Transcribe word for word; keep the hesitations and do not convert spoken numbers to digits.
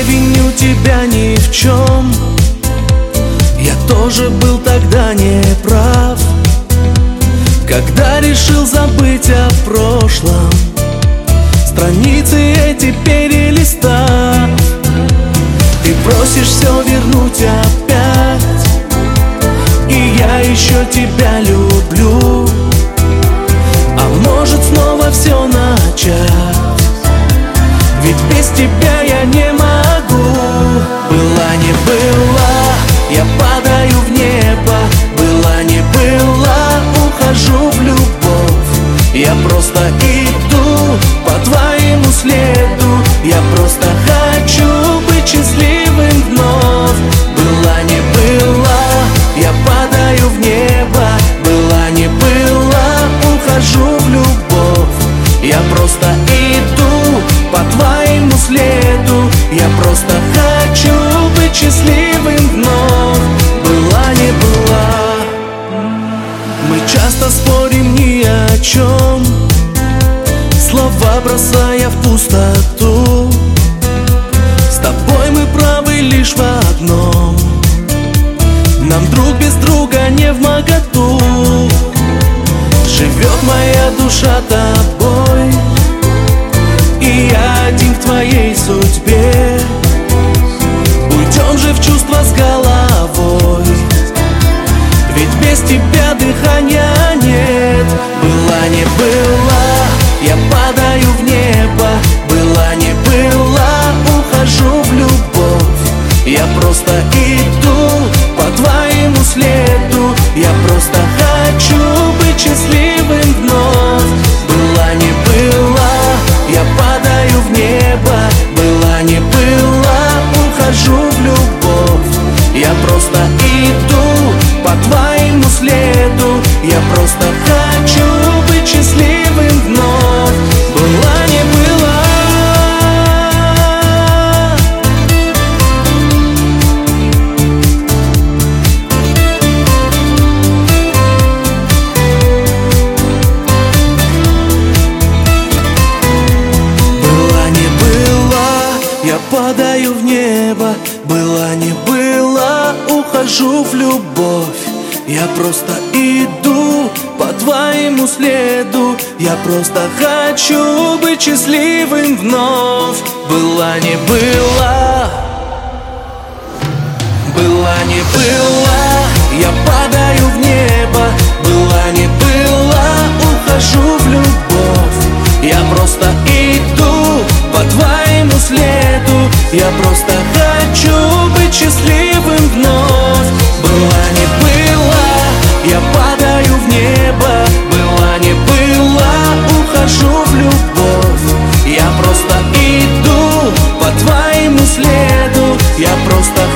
виню тебя ни в чем. Я тоже был тогда неправ, когда решил забыть о прошлом, страницы эти перелистав. Ты просишь все вернуть опять, и я еще тебя люблю. А может снова все начать, ведь без тебя я не могу. Была не была, я падаю в небо. Была не была, ухожу в любовь. Я просто иду по твоему следу. Я просто хочу быть счастливым вновь. Была не была, я падаю в небо. Была не была, ухожу в любовь. Я просто иду по твоему следу. Я просто хочу быть счастливым вновь. Была не была. Мы часто спорим ни о чем, слова бросая в пустоту. С тобой мы правы лишь в одном: нам друг без друга не вмоготу. Живет моя душа тобой, и я один в твоей судьбе. Уйдем же в чувства с головой, ведь без тебя дыхания нет. Была не была, я падаю в небо. Была не была, ухожу в любовь. Я просто иду по твоему следу. Я просто хочу быть счастливым вновь. Была не была, я падаю в небо. Была не была, ухожу в любовь. Я просто иду по твоему следу. Я просто хочу быть счастливым вновь. Была не была. Была не была, я падаю в небо. Была не была, ухожу в любовь. Я просто иду по твоему следу. Я просто хочу быть счастливым вновь. Была не была, была не была, я падаю в небо. Была не была, ухожу в любовь. Я просто иду по твоему следу. Я просто хочу быть счастливым вновь. Была не была, я падаю в небо. Была не была, ухожу в любовь. Я просто иду по твоему следу. Я просто